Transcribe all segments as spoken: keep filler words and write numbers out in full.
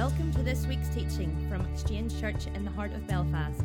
Welcome to this week's teaching from Exchange Church in the heart of Belfast.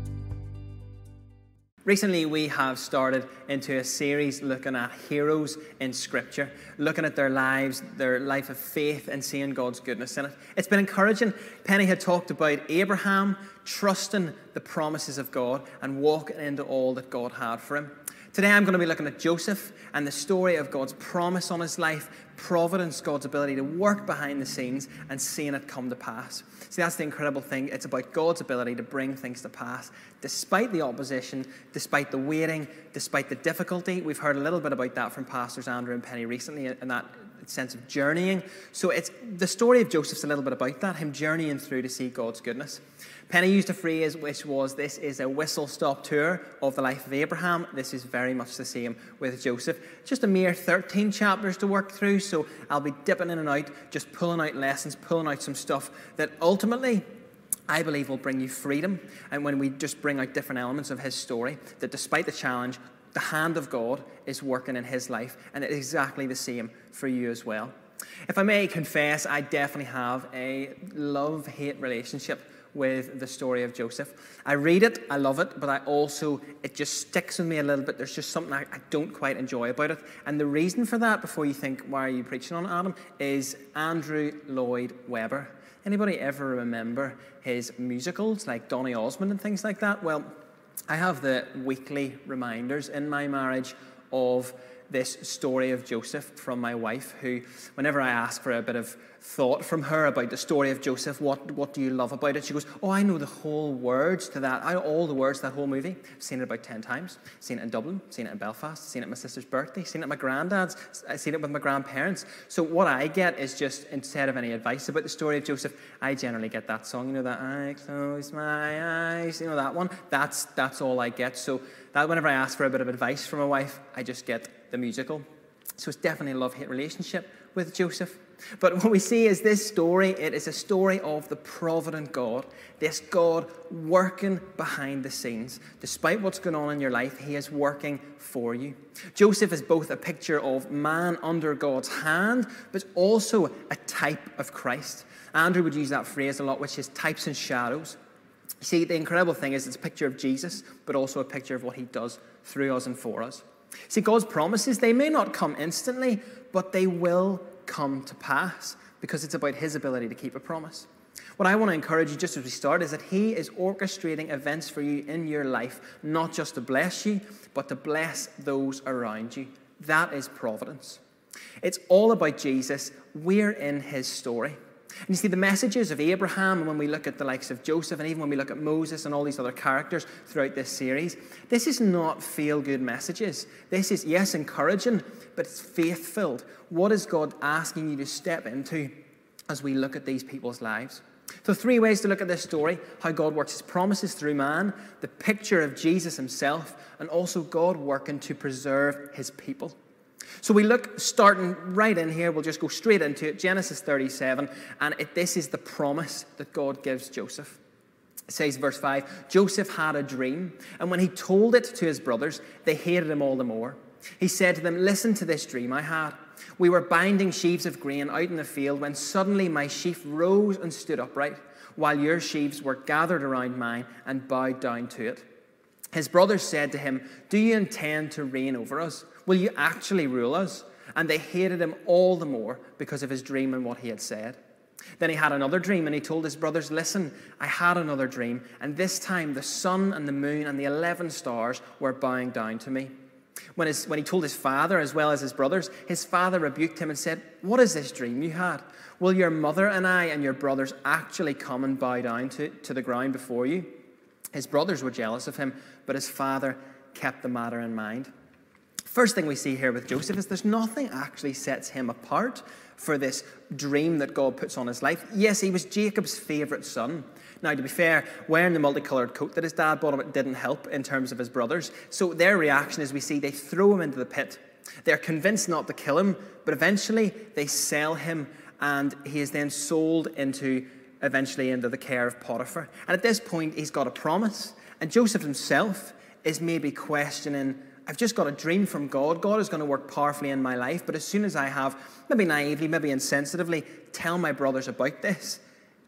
Recently, we have started into a series looking at heroes in Scripture, looking at their lives, their life of faith, and seeing God's goodness in it. It's been encouraging. Penny had talked about Abraham trusting the promises of God and walking into all that God had for him. Today, I'm going to be looking at Joseph and the story of God's promise on his life, providence, God's ability to work behind the scenes and seeing it come to pass. See, that's the incredible thing. It's about God's ability to bring things to pass, despite the opposition, despite the waiting, despite the difficulty. We've heard a little bit about that from Pastors Andrew and Penny recently, and that sense of journeying. So it's the story of Joseph's a little bit about that, him journeying through to see God's goodness. Penny used a phrase which was, this is a whistle-stop tour of the life of Abraham. This is very much the same with Joseph. Just a mere thirteen chapters to work through, so I'll be dipping in and out, just pulling out lessons, pulling out some stuff that ultimately I believe will bring you freedom. And when we just bring out different elements of his story, that despite the challenge, the hand of God is working in his life, and it's exactly the same for you as well. If I may confess, I definitely have a love-hate relationship with the story of Joseph. I read it, I love it, but I also, it just sticks with me a little bit. There's just something I, I don't quite enjoy about it. And the reason for that, before you think, why are you preaching on it, Adam, is Andrew Lloyd Webber. Anybody ever remember his musicals, like Donny Osmond and things like that? Well, I have the weekly reminders in my marriage of this story of Joseph from my wife, who, whenever I ask for a bit of thought from her about the story of Joseph, what, what do you love about it? She goes, oh, I know the whole words to that. I know all the words to that whole movie. I've seen it about ten times. I've seen it in Dublin, seen it in Belfast, seen it at my sister's birthday, seen it at my granddad's, I've seen it with my grandparents. So what I get is just, instead of any advice about the story of Joseph, I generally get that song, you know, that I close my eyes, you know, that one. That's, that's all I get. So that whenever I ask for a bit of advice from my wife, I just get the musical. So it's definitely a love-hate relationship with Joseph. But what we see is this story, it is a story of the provident God, this God working behind the scenes. Despite what's going on in your life, he is working for you. Joseph is both a picture of man under God's hand, but also a type of Christ. Andrew would use that phrase a lot, which is types and shadows. You see, the incredible thing is it's a picture of Jesus, but also a picture of what he does through us and for us. See, God's promises, they may not come instantly, but they will come to pass because it's about his ability to keep a promise. What I want to encourage you just as we start is that he is orchestrating events for you in your life, not just to bless you, but to bless those around you. That is providence. It's all about Jesus. We're in his story. And you see, the messages of Abraham, and when we look at the likes of Joseph, and even when we look at Moses and all these other characters throughout this series, this is not feel-good messages. This is, yes, encouraging, but it's faith-filled. What is God asking you to step into as we look at these people's lives? So three ways to look at this story: how God works his promises through man, the picture of Jesus himself, and also God working to preserve his people. So we look, starting right in here, we'll just go straight into it, Genesis thirty-seven, and it, this is the promise that God gives Joseph. It says, verse five, Joseph had a dream, and when he told it to his brothers, they hated him all the more. He said to them, listen to this dream I had. We were binding sheaves of grain out in the field when suddenly my sheaf rose and stood upright, while your sheaves were gathered around mine and bowed down to it. His brothers said to him, do you intend to reign over us? Will you actually rule us? And they hated him all the more because of his dream and what he had said. Then he had another dream, and he told his brothers, listen, I had another dream, and this time the sun and the moon and the eleven stars were bowing down to me. When, his, when he told his father as well as his brothers, his father rebuked him and said, what is this dream you had? Will your mother and I and your brothers actually come and bow down to, to the ground before you? His brothers were jealous of him, but his father kept the matter in mind. First thing we see here with Joseph is there's nothing actually sets him apart for this dream that God puts on his life. Yes, he was Jacob's favourite son. Now, to be fair, wearing the multicoloured coat that his dad bought him, it didn't help in terms of his brothers. So their reaction is we see they throw him into the pit. They're convinced not to kill him, but eventually they sell him, and he is then sold into, eventually into the care of Potiphar. And at this point, he's got a promise. And Joseph himself is maybe questioning, I've just got a dream from God. God is going to work powerfully in my life. But as soon as I have, maybe naively, maybe insensitively, tell my brothers about this,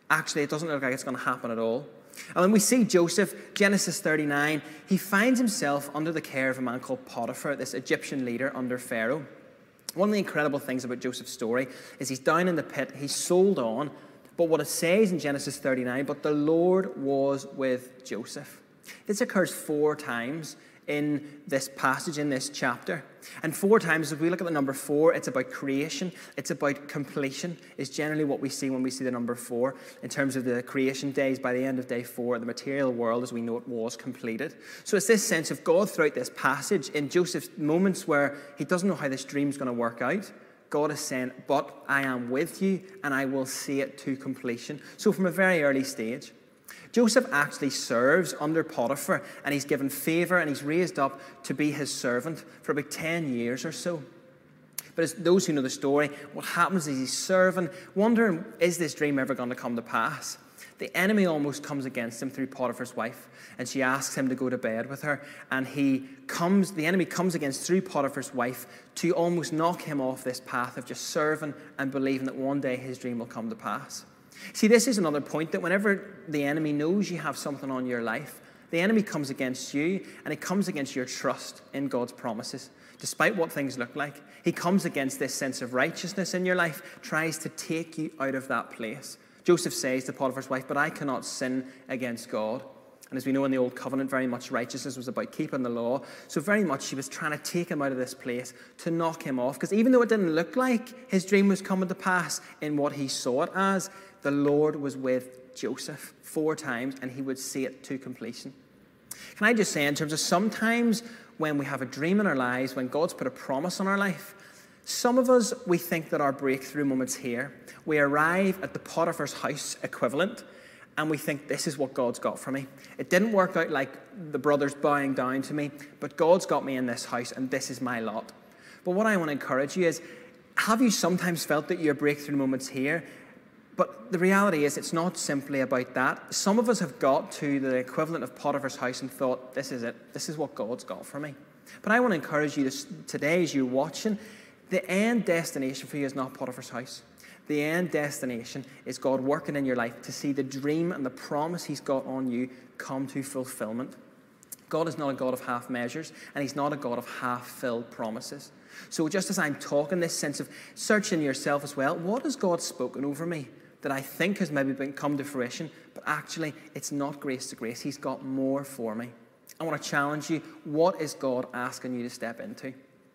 Actually, it doesn't look like it's going to happen at all. And when we see Joseph, Genesis thirty-nine, he finds himself under the care of a man called Potiphar, this Egyptian leader under Pharaoh. One of the incredible things about Joseph's story is he's down in the pit, he's sold on, but what it says in Genesis thirty-nine, but the Lord was with Joseph. This occurs four times in this passage, in this chapter. And four times, if we look at the number four, it's about creation, it's about completion, is generally what we see when we see the number four, in terms of the creation days. By the end of day four, the material world as we know it was completed. So it's this sense of God throughout this passage, in Joseph's moments where he doesn't know how this dream's going to work out, God is saying, but I am with you and I will see it to completion. So from a very early stage, Joseph actually serves under Potiphar, and he's given favor and he's raised up to be his servant for about ten years or so. But as those who know the story, what happens is he's serving, wondering, is this dream ever going to come to pass? The enemy almost comes against him through Potiphar's wife, and she asks him to go to bed with her, and he comes, the enemy comes against through Potiphar's wife to almost knock him off this path of just serving and believing that one day his dream will come to pass. See, this is another point, that whenever the enemy knows you have something on your life, the enemy comes against you, and he comes against your trust in God's promises. Despite what things look like, he comes against this sense of righteousness in your life, tries to take you out of that place. Joseph says to Potiphar's wife, but I cannot sin against God. And as we know in the Old Covenant, very much righteousness was about keeping the law. So very much she was trying to take him out of this place, to knock him off. Because even though it didn't look like his dream was coming to pass in what he saw it as, the Lord was with Joseph four times, and he would see it to completion. Can I just say, in terms of sometimes when we have a dream in our lives, when God's put a promise on our life, some of us, we think that our breakthrough moment's here. We arrive at the Potiphar's house equivalent, and we think, this is what God's got for me. It didn't work out like the brothers bowing down to me, but God's got me in this house, and this is my lot. But what I want to encourage you is, have you sometimes felt that your breakthrough moment's here? But the reality is, it's not simply about that. Some of us have got to the equivalent of Potiphar's house and thought, this is it. This is what God's got for me. But I want to encourage you this, today, as you're watching, the end destination for you is not Potiphar's house. The end destination is God working in your life to see the dream and the promise he's got on you come to fulfillment. God is not a God of half measures, and he's not a God of half-filled promises. So just as I'm talking, this sense of searching yourself as well, what has God spoken over me that I think has maybe been come to fruition, but actually it's not grace to grace. He's got more for me. I want to challenge you. What is God asking you to step into?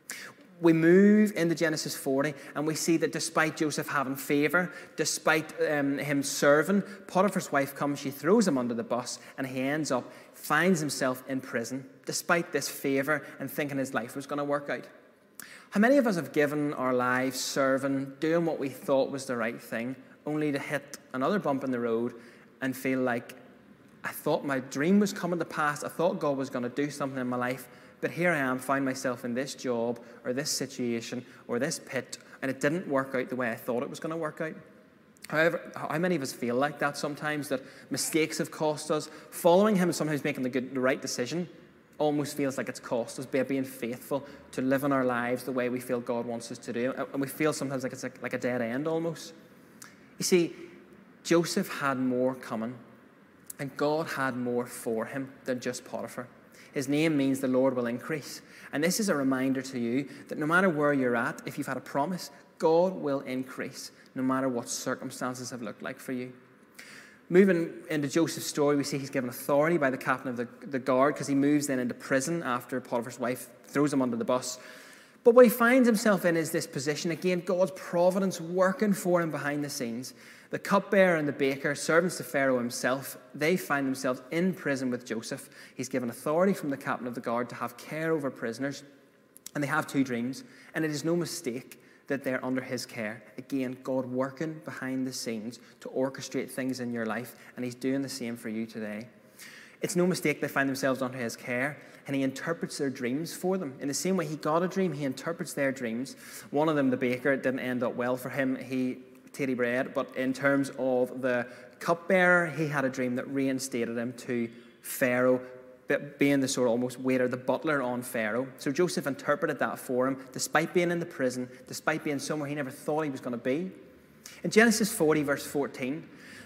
We move into Genesis forty, and we see that despite Joseph having favor, despite um, him serving, Potiphar's wife comes, she throws him under the bus, and he ends up, finds himself in prison, despite this favor and thinking his life was going to work out. How many of us have given our lives serving, doing what we thought was the right thing, only to hit another bump in the road and feel like, I thought my dream was coming to pass, I thought God was going to do something in my life, but here I am, find myself in this job or this situation or this pit, and it didn't work out the way I thought it was going to work out. However, how many of us feel like that sometimes, that mistakes have cost us? Following him, sometimes making the, good, the right decision, almost feels like it's cost us by being faithful to live in our lives the way we feel God wants us to do. And we feel sometimes like it's like, like a dead end almost. You see, Joseph had more coming, and God had more for him than just Potiphar. His name means the Lord will increase. And this is a reminder to you that no matter where you're at, if you've had a promise, God will increase, no matter what circumstances have looked like for you. Moving into Joseph's story, we see he's given authority by the captain of the, the guard, because he moves then into prison after Potiphar's wife throws him under the bus. But what he finds himself in is this position, again, God's providence working for him behind the scenes. The cupbearer and the baker, servants to Pharaoh himself, they find themselves in prison with Joseph. He's given authority from the captain of the guard to have care over prisoners, and they have two dreams, and it is no mistake that they're under his care. Again, God working behind the scenes to orchestrate things in your life, and he's doing the same for you today. It's no mistake they find themselves under his care, and he interprets their dreams for them. In the same way he got a dream, he interprets their dreams. One of them, the baker, it didn't end up well for him. He titty bread, but in terms of the cupbearer, he had a dream that reinstated him to Pharaoh, being the sort of almost waiter, the butler on Pharaoh. So Joseph interpreted that for him, despite being in the prison, despite being somewhere he never thought he was going to be. In Genesis forty, verse fourteen,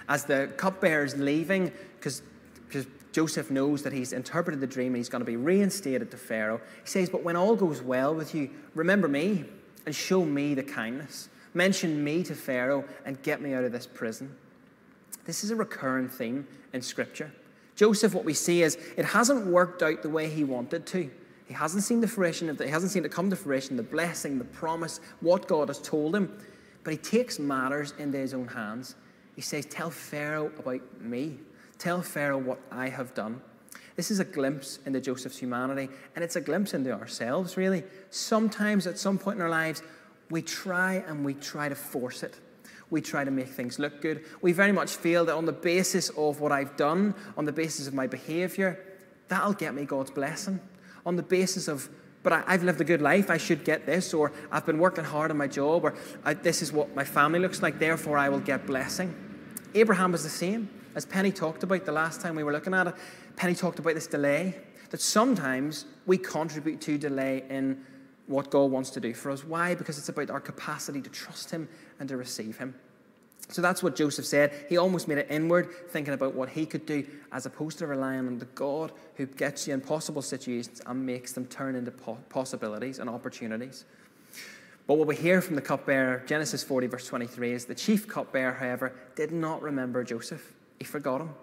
As the cupbearer is leaving, because Joseph knows that he's interpreted the dream and he's going to be reinstated to Pharaoh, he says, but when all goes well with you, remember me and show me the kindness. Mention me to Pharaoh and get me out of this prison. This is a recurring theme in Scripture. Joseph, what we see is it hasn't worked out the way he wanted to. He hasn't seen the fruition of the, he hasn't seen it come to fruition, the blessing, the promise, what God has told him. But he takes matters into his own hands. He says, tell Pharaoh about me. Tell Pharaoh what I have done. This is a glimpse into Joseph's humanity, and it's a glimpse into ourselves, really. Sometimes at some point in our lives, we try and we try to force it. We try to make things look good. We very much feel that on the basis of what I've done, on the basis of my behavior, that'll get me God's blessing. On the basis of, but I, I've lived a good life, I should get this, or I've been working hard on my job, or I, this is what my family looks like, therefore I will get blessing. Abraham was the same. As Penny talked about the last time we were looking at it, Penny talked about this delay, that sometimes we contribute to delay in what God wants to do for us. Why? Because it's about our capacity to trust him and to receive him. So that's what Joseph said. He almost made it inward, thinking about what he could do, as opposed to relying on the God who gets you in possible situations and makes them turn into possibilities and opportunities. But what we hear from the cupbearer, Genesis forty, verse twenty-three, is the chief cupbearer, however, did not remember Joseph. He forgot him.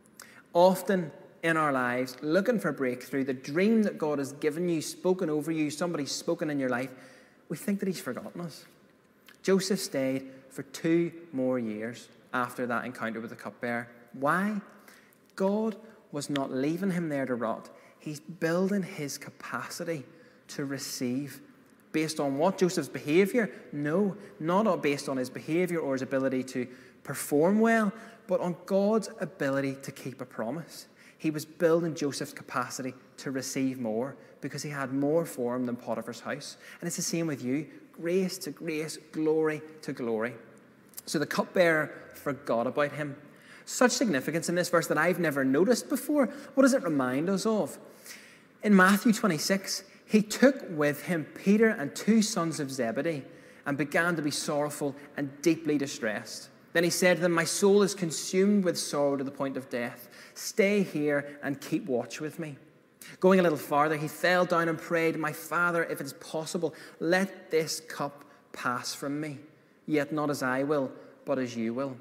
Often in our lives, looking for breakthrough, the dream that God has given you, spoken over you, somebody's spoken in your life, we think that he's forgotten us. Joseph stayed for two more years after that encounter with the cupbearer. Why? God was not leaving him there to rot. He's building his capacity to receive. Based on what? Joseph's behavior? No, not based on his behavior or his ability to perform well, but on God's ability to keep a promise. He was building Joseph's capacity to receive more because he had more for him than Potiphar's house. And it's the same with you. Grace to grace, glory to glory. So the cupbearer forgot about him. Such significance in this verse that I've never noticed before. What does it remind us of? In Matthew twenty-six, he took with him Peter and two sons of Zebedee and began to be sorrowful and deeply distressed. Then he said to them, my soul is consumed with sorrow to the point of death. Stay here and keep watch with me. Going a little farther, he fell down and prayed, my Father, if it's possible, let this cup pass from me. Yet not as I will, but as you will.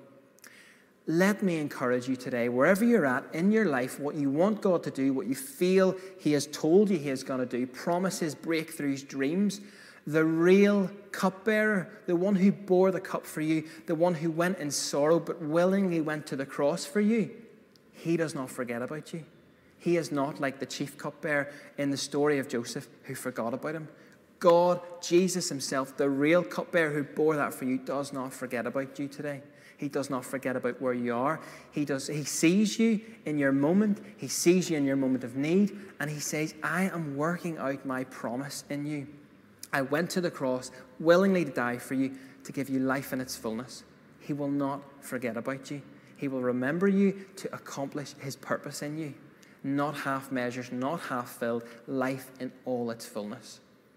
Let me encourage you today, wherever you're at in your life, what you want God to do, what you feel he has told you he is going to do, promises, breakthroughs, dreams, the real cupbearer, the one who bore the cup for you, the one who went in sorrow but willingly went to the cross for you, he does not forget about you. He is not like the chief cupbearer in the story of Joseph who forgot about him. God, Jesus himself, the real cupbearer who bore that for you, does not forget about you today. He does not forget about where you are. He does. He sees you in your moment. He sees you in your moment of need. And he says, I am working out my promise in you. I went to the cross willingly to die for you, to give you life in its fullness. He will not forget about you. He will remember you to accomplish his purpose in you. Not half measures, not half filled, life in all its fullness.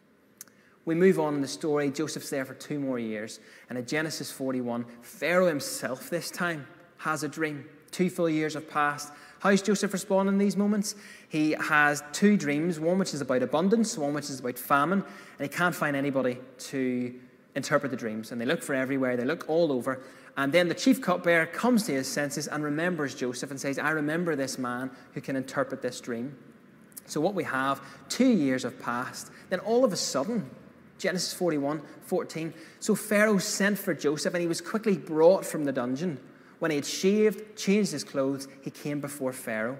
We move on in the story. Joseph's there for two more years. And in Genesis forty-one, Pharaoh himself this time has a dream. Two full years have passed. How's Joseph respond in these moments? He has two dreams, one which is about abundance, one which is about famine, and he can't find anybody to interpret the dreams. And they look for everywhere, they look all over. And then the chief cupbearer comes to his senses and remembers Joseph and says, I remember this man who can interpret this dream. So what we have, two years have passed. Then all of a sudden, Genesis forty-one, fourteen. So Pharaoh sent for Joseph, and he was quickly brought from the dungeon. When he had shaved, changed his clothes, he came before Pharaoh.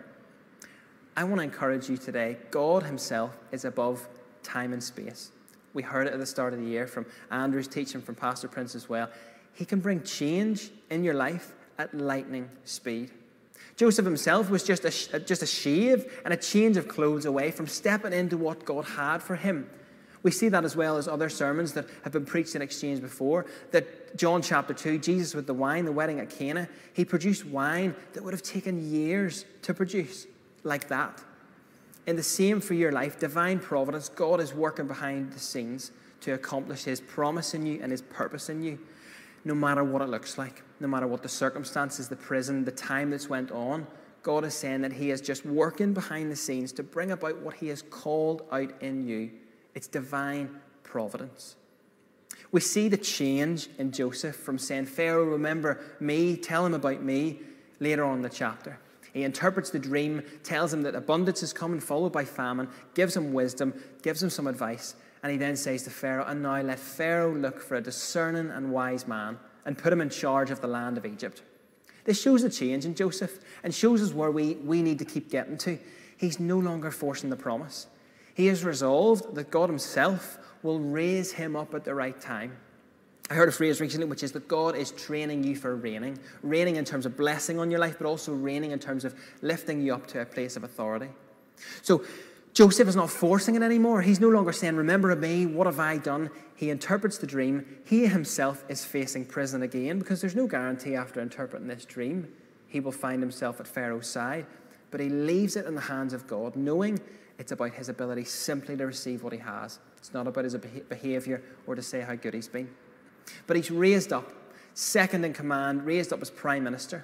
I want to encourage you today, God himself is above time and space. We heard it at the start of the year from Andrew's teaching, from Pastor Prince as well. He can bring change in your life at lightning speed. Joseph himself was just a, just a shave and a change of clothes away from stepping into what God had for him. We see that as well as other sermons that have been preached in exchange before. That John chapter two, Jesus with the wine, the wedding at Cana, he produced wine that would have taken years to produce, like that. In the same for your life, divine providence, God is working behind the scenes to accomplish his promise in you and his purpose in you. no matter what it looks like, no matter what the circumstances, the prison, the time that's went on, God is saying that he is just working behind the scenes to bring about what he has called out in you. It's divine providence. We see the change in Joseph from saying, Pharaoh, remember me, tell him about me, later on in the chapter. He interprets the dream, tells him that abundance is coming, followed by famine, gives him wisdom, gives him some advice, and he then says to Pharaoh, and now let Pharaoh look for a discerning and wise man and put him in charge of the land of Egypt. This shows a change in Joseph and shows us where we, we need to keep getting to. He's no longer forcing the promise. He has resolved that God himself will raise him up at the right time. I heard a phrase recently which is that God is training you for reigning. Reigning in terms of blessing on your life, but also reigning in terms of lifting you up to a place of authority. So Joseph is not forcing it anymore. He's no longer saying, remember me, what have I done? He interprets the dream. He himself is facing prison again because there's no guarantee after interpreting this dream he will find himself at Pharaoh's side. But he leaves it in the hands of God, knowing it's about his ability simply to receive what he has. It's not about his behavior or to say how good he's been. But he's raised up, second in command, raised up as prime minister.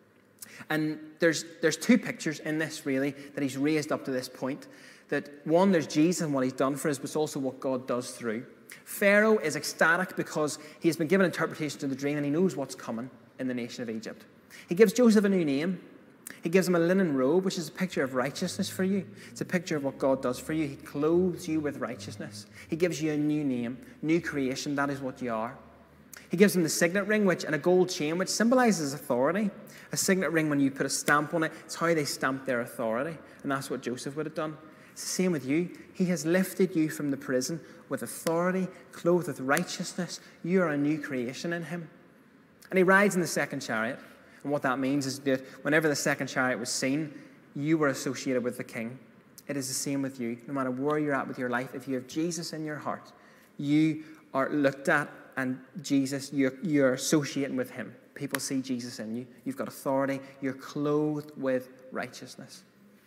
And there's, there's two pictures in this, really, that he's raised up to this point. That one, there's Jesus and what he's done for us, but it's also what God does through. Pharaoh is ecstatic because he has been given interpretation to the dream and he knows what's coming in the nation of Egypt. He gives Joseph a new name. He gives him a linen robe, which is a picture of righteousness for you. It's a picture of what God does for you. He clothes you with righteousness. He gives you a new name, new creation. That is what you are. He gives him the signet ring, which and a gold chain, which symbolizes authority. A signet ring, when you put a stamp on it, it's how they stamp their authority. And that's what Joseph would have done. It's the same with you. He has lifted you from the prison with authority, clothed with righteousness. You are a new creation in him. And he rides in the second chariot. And what that means is that whenever the second chariot was seen, you were associated with the king. It is the same with you. No matter where you're at with your life, if you have Jesus in your heart, you are looked at and Jesus, you're, you're associating with him. People see Jesus in you. You've got authority. You're clothed with righteousness.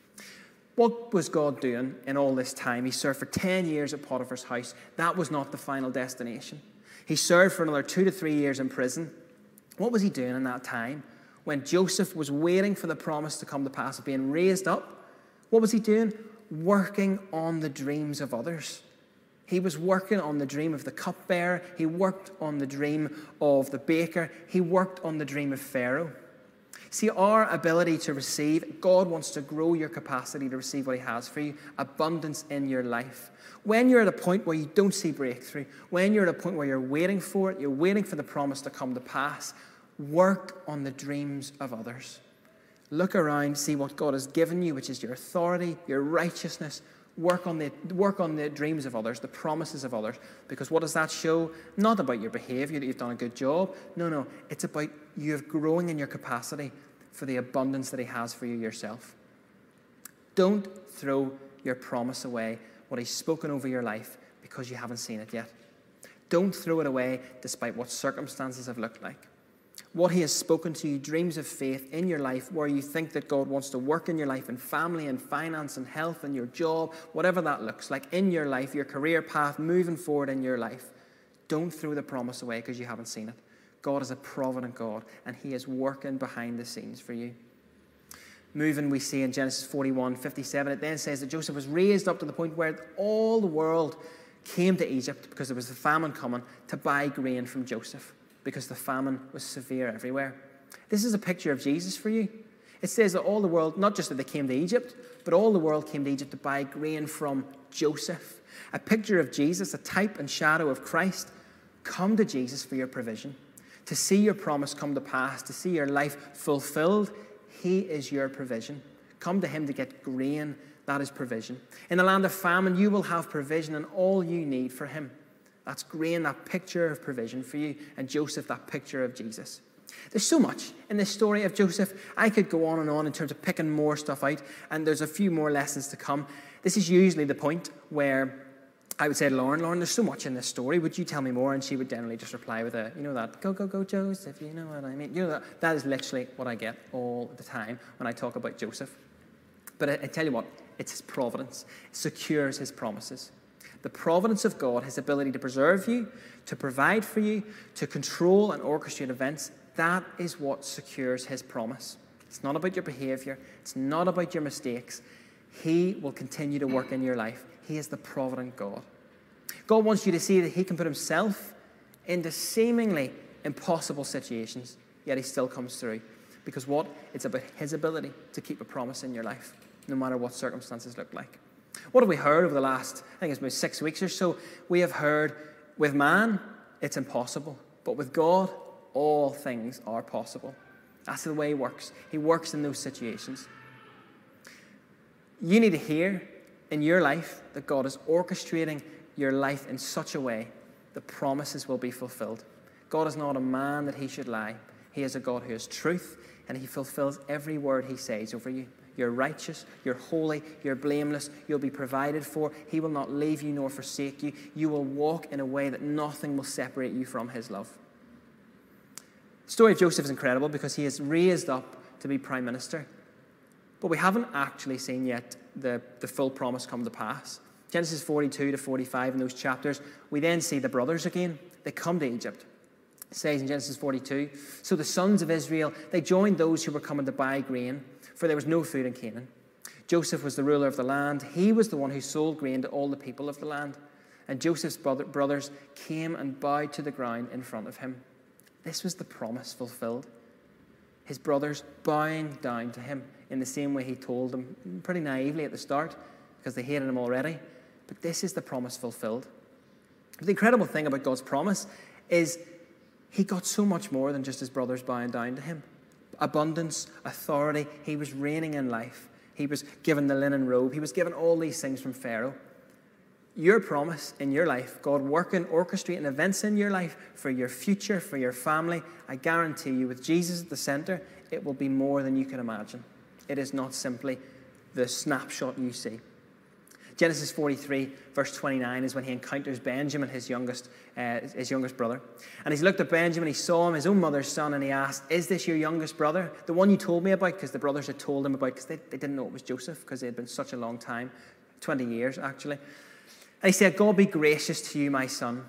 What was God doing in all this time? He served for ten years at Potiphar's house. That was not the final destination. He served for another two to three years in prison. What was he doing in that time? When Joseph was waiting for the promise to come to pass of being raised up, what was he doing? Working on the dreams of others. He was working on the dream of the cupbearer. He worked on the dream of the baker. He worked on the dream of Pharaoh. See, our ability to receive, God wants to grow your capacity to receive what he has for you, abundance in your life. When you're at a point where you don't see breakthrough, when you're at a point where you're waiting for it, you're waiting for the promise to come to pass, work on the dreams of others. Look around, see what God has given you, which is your authority, your righteousness. Work on the work on the dreams of others, the promises of others. Because what does that show? Not about your behavior, that you've done a good job. No, no. It's about you growing in your capacity for the abundance that he has for you yourself. Don't throw your promise away, what he's spoken over your life, because you haven't seen it yet. Don't throw it away despite what circumstances have looked like. What he has spoken to you, dreams of faith in your life where you think that God wants to work in your life in family and finance and health and your job, whatever that looks like, in your life, your career path, moving forward in your life. Don't throw the promise away because you haven't seen it. God is a provident God and he is working behind the scenes for you. Moving, we see in Genesis forty-one, fifty-seven, it then says that Joseph was raised up to the point where all the world came to Egypt because there was a famine coming to buy grain from Joseph, because the famine was severe everywhere. This is a picture of Jesus for you. It says that all the world, not just that they came to Egypt, but all the world came to Egypt to buy grain from Joseph. A picture of Jesus, a type and shadow of Christ. Come to Jesus for your provision. To see your promise come to pass, to see your life fulfilled, he is your provision. Come to him to get grain, that is provision. In the land of famine, you will have provision and all you need for him. That's grain, that picture of provision for you. And Joseph, that picture of Jesus. There's so much in this story of Joseph. I could go on and on in terms of picking more stuff out. And there's a few more lessons to come. This is usually the point where I would say to Lauren, Lauren, there's so much in this story. Would you tell me more? And she would generally just reply with a, you know that, go, go, go, Joseph, you know what I mean. You know that, that is literally what I get all the time when I talk about Joseph. But I, I tell you what, it's his providence. It secures his promises. The providence of God, his ability to preserve you, to provide for you, to control and orchestrate events, that is what secures his promise. It's not about your behavior. It's not about your mistakes. He will continue to work in your life. He is the provident God. God wants you to see that he can put himself into seemingly impossible situations, yet he still comes through. Because what? It's about his ability to keep a promise in your life, no matter what circumstances look like. What have we heard over the last, I think it's about six weeks or so? We have heard, with man, it's impossible. But with God, all things are possible. That's the way he works. He works in those situations. You need to hear in your life that God is orchestrating your life in such a way the promises will be fulfilled. God is not a man that he should lie. He is a God who is truth, and he fulfills every word he says over you. You're righteous, you're holy, you're blameless, you'll be provided for. He will not leave you nor forsake you. You will walk in a way that nothing will separate you from his love. The story of Joseph is incredible because he is raised up to be prime minister. But we haven't actually seen yet the, the full promise come to pass. Genesis forty-two to forty-five in those chapters, we then see the brothers again. They come to Egypt. It says in Genesis forty-two, so the sons of Israel, they joined those who were coming to buy grain, for there was no food in Canaan. Joseph was the ruler of the land. He was the one who sold grain to all the people of the land. And Joseph's brother, brothers came and bowed to the ground in front of him. This was the promise fulfilled. His brothers bowing down to him in the same way he told them, pretty naively at the start, because they hated him already. But this is the promise fulfilled. But the incredible thing about God's promise is he got so much more than just his brothers bowing down to him. Abundance, authority, he was reigning in life. He was given the linen robe. He was given all these things from Pharaoh. Your promise in your life, God working, orchestrating events in your life for your future, for your family, I guarantee you, with Jesus at the center, it will be more than you can imagine. It is not simply the snapshot you see. Genesis forty-three, verse twenty-nine, is when he encounters Benjamin, his youngest, uh, his youngest brother. And he's looked at Benjamin, he saw him, his own mother's son, and he asked, is this your youngest brother? The one you told me about, because the brothers had told him about, because they, they didn't know it was Joseph, because it had been such a long time, twenty years actually. And he said, God be gracious to you, my son.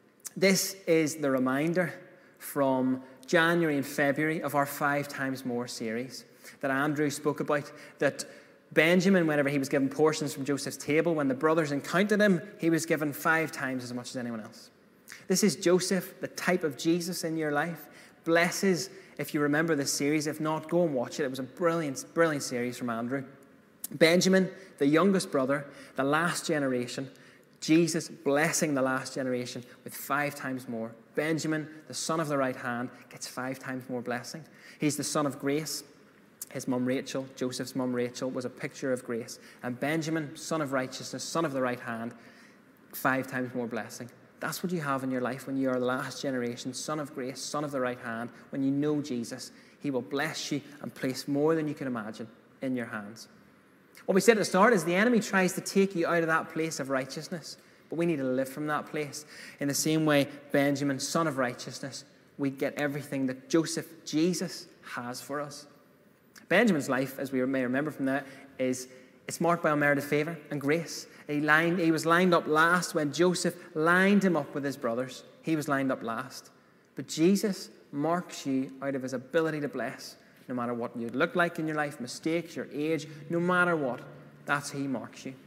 This is the reminder from January and February of our Five Times More series that Andrew spoke about, that Benjamin, whenever he was given portions from Joseph's table, when the brothers encountered him, he was given five times as much as anyone else. This is Joseph, the type of Jesus in your life. Blesses, if you remember this series. If not, go and watch it. It was a brilliant, brilliant series from Andrew. Benjamin, the youngest brother, the last generation. Jesus blessing the last generation with five times more. Benjamin, the son of the right hand, gets five times more blessing. He's the son of grace. His mum Rachel, Joseph's mum Rachel, was a picture of grace. And Benjamin, son of righteousness, son of the right hand, five times more blessing. That's what you have in your life when you are the last generation, son of grace, son of the right hand. When you know Jesus, he will bless you and place more than you can imagine in your hands. What we said at the start is the enemy tries to take you out of that place of righteousness. But we need to live from that place. In the same way, Benjamin, son of righteousness, we get everything that Joseph, Jesus, has for us. Benjamin's life, as we may remember from that, is it's marked by unmerited favor and grace. He, lined, he was lined up last when Joseph lined him up with his brothers. He was lined up last. But Jesus marks you out of his ability to bless, no matter what you look like in your life, mistakes, your age, no matter what. That's how he marks you.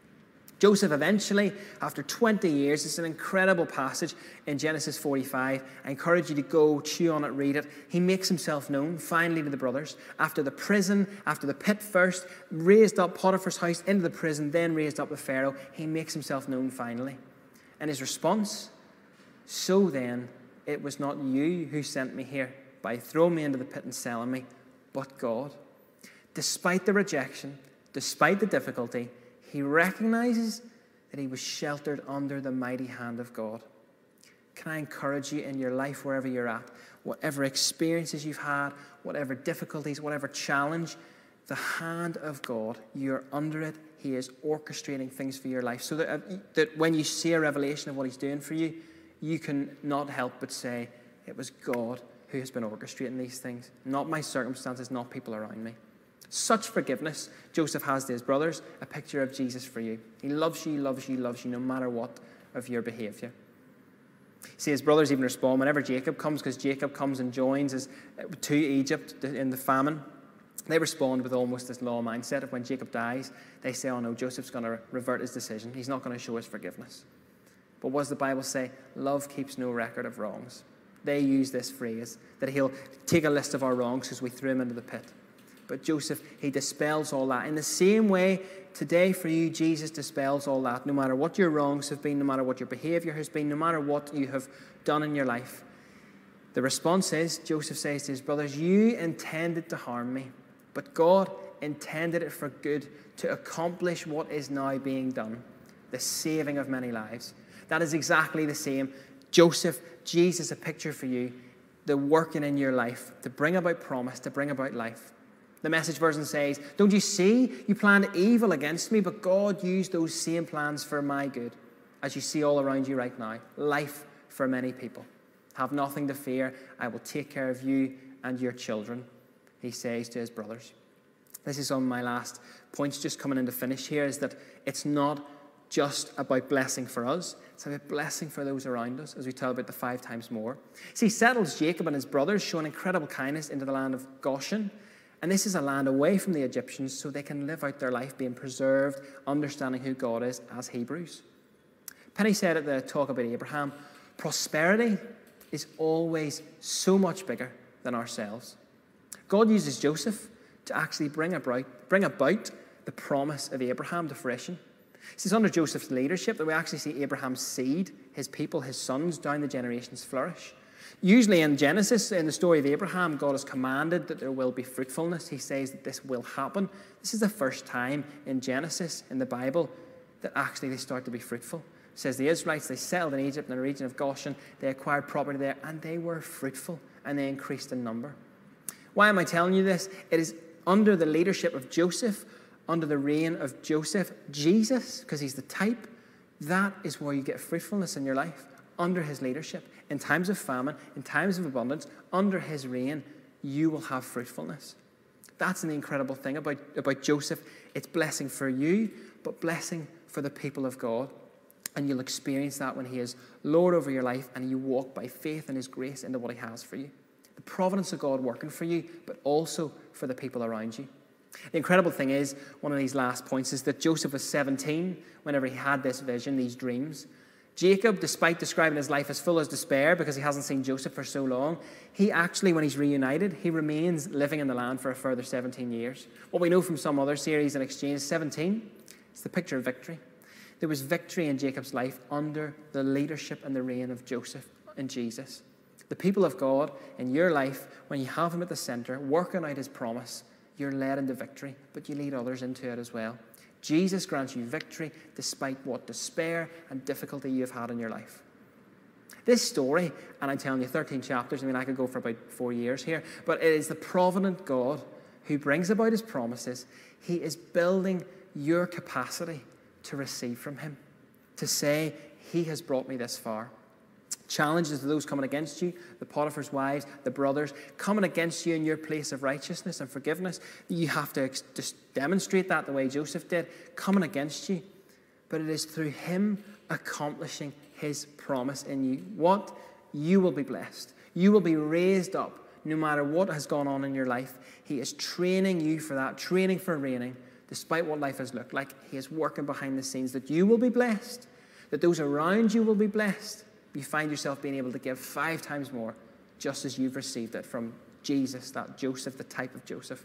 Joseph eventually, after twenty years, it's an incredible passage in Genesis forty-five. I encourage you to go, chew on it, read it. He makes himself known, finally, to the brothers. After the prison, after the pit first, raised up Potiphar's house into the prison, then raised up with Pharaoh. He makes himself known finally. And his response, so then, it was not you who sent me here by throwing me into the pit and selling me, but God. Despite the rejection, despite the difficulty, he recognizes that he was sheltered under the mighty hand of God. Can I encourage you in your life, wherever you're at, whatever experiences you've had, whatever difficulties, whatever challenge, the hand of God, you're under it. He is orchestrating things for your life so that, uh, that when you see a revelation of what he's doing for you, you can not help but say, it was God who has been orchestrating these things, not my circumstances, not people around me. Such forgiveness Joseph has to his brothers, a picture of Jesus for you. He loves you, loves you, loves you, no matter what of your behavior. See, his brothers even respond whenever Jacob comes, because Jacob comes and joins us to Egypt in the famine. They respond with almost this law mindset of when Jacob dies, they say, oh no, Joseph's going to revert his decision. He's not going to show his forgiveness. But what does the Bible say? Love keeps no record of wrongs. They use this phrase, that he'll take a list of our wrongs because we threw him into the pit. But Joseph, he dispels all that. In the same way, today for you, Jesus dispels all that. No matter what your wrongs have been, no matter what your behavior has been, no matter what you have done in your life. The response is, Joseph says to his brothers, you intended to harm me, but God intended it for good to accomplish what is now being done, the saving of many lives. That is exactly the same. Joseph, Jesus, a picture for you, the working in your life to bring about promise, to bring about life. The Message version says, don't you see? You planned evil against me, but God used those same plans for my good, as you see all around you right now. Life for many people. Have nothing to fear. I will take care of you and your children, he says to his brothers. This is on my last points, just coming in to finish here, is that it's not just about blessing for us. It's about blessing for those around us, as we tell about the five times more. See, he settles Jacob and his brothers, showing incredible kindness into the land of Goshen. And this is a land away from the Egyptians, so they can live out their life being preserved, understanding who God is as Hebrews. Penny said at the talk about Abraham, prosperity is always so much bigger than ourselves. God uses Joseph to actually bring about, bring about the promise of Abraham to fruition. It's under Joseph's leadership that we actually see Abraham's seed, his people, his sons, down the generations flourish. Usually in Genesis, in the story of Abraham, God has commanded that there will be fruitfulness. He says that this will happen. This is the first time in Genesis, in the Bible, that actually they start to be fruitful. It says the Israelites, they settled in Egypt, in the region of Goshen. They acquired property there, and they were fruitful, and they increased in number. Why am I telling you this? It is under the leadership of Joseph, under the reign of Joseph, Jesus, because he's the type. That is where you get fruitfulness in your life, under his leadership. In times of famine, in times of abundance, under his reign, you will have fruitfulness. That's an incredible thing about, about Joseph. It's blessing for you, but blessing for the people of God. And you'll experience that when he is Lord over your life and you walk by faith and his grace into what he has for you. The providence of God working for you, but also for the people around you. The incredible thing is, one of these last points is that Joseph was seventeen whenever he had this vision, these dreams. Jacob, despite describing his life as full of despair because he hasn't seen Joseph for so long, he actually, when he's reunited, he remains living in the land for a further seventeen years. What we know from some other series in Exchange, seventeen, it's the picture of victory. There was victory in Jacob's life under the leadership and the reign of Joseph and Jesus. The people of God in your life, when you have him at the center, working out his promise, you're led into victory, but you lead others into it as well. Jesus grants you victory despite what despair and difficulty you've had in your life. This story, and I'm telling you, thirteen chapters, I mean, I could go for about four years here, but it is the provident God who brings about his promises. He is building your capacity to receive from him, to say, he has brought me this far. Challenges to those coming against you, the Potiphar's wives, the brothers, coming against you in your place of righteousness and forgiveness. You have to ex- just demonstrate that the way Joseph did, coming against you. But it is through him accomplishing his promise in you. What? You will be blessed. You will be raised up no matter what has gone on in your life. He is training you for that, training for reigning, despite what life has looked like. He is working behind the scenes that you will be blessed, that those around you will be blessed. You find yourself being able to give five times more, just as you've received it from Jesus, that Joseph, the type of Joseph.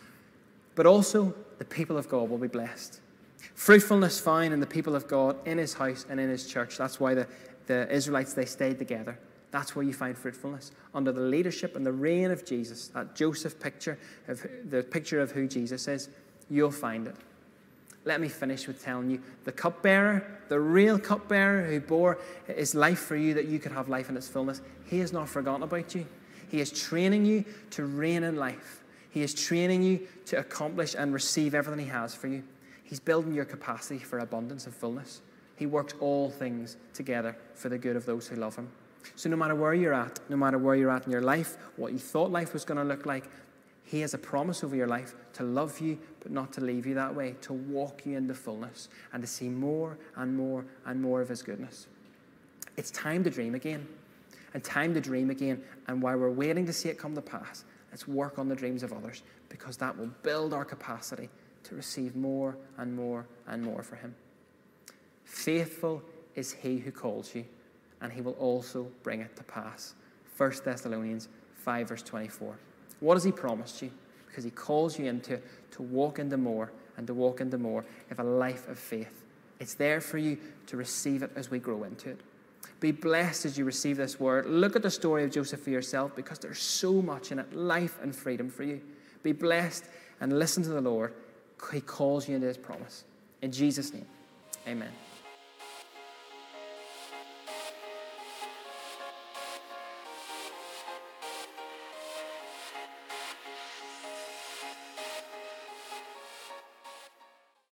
But also, the people of God will be blessed. Fruitfulness found in the people of God, in his house and in his church. That's why the, the Israelites, they stayed together. That's where you find fruitfulness, under the leadership and the reign of Jesus. That Joseph picture, of the picture of who Jesus is, you'll find it. Let me finish with telling you, the cupbearer, the real cupbearer who bore his life for you that you could have life in its fullness, he has not forgotten about you. He is training you to reign in life. He is training you to accomplish and receive everything he has for you. He's building your capacity for abundance and fullness. He works all things together for the good of those who love him. So no matter where you're at, no matter where you're at in your life, what you thought life was going to look like, He has a promise over your life to love you, but not to leave you that way, to walk you into fullness and to see more and more and more of his goodness. It's time to dream again, and time to dream again. And while we're waiting to see it come to pass, let's work on the dreams of others, because that will build our capacity to receive more and more and more for him. Faithful is he who calls you, and he will also bring it to pass. First Thessalonians five, verse twenty-four. What has he promised you? Because he calls you into to walk into more and to walk into more of a life of faith. It's there for you to receive it as we grow into it. Be blessed as you receive this word. Look at the story of Joseph for yourself, because there's so much in it, life and freedom for you. Be blessed and listen to the Lord. He calls you into his promise. In Jesus' name, amen.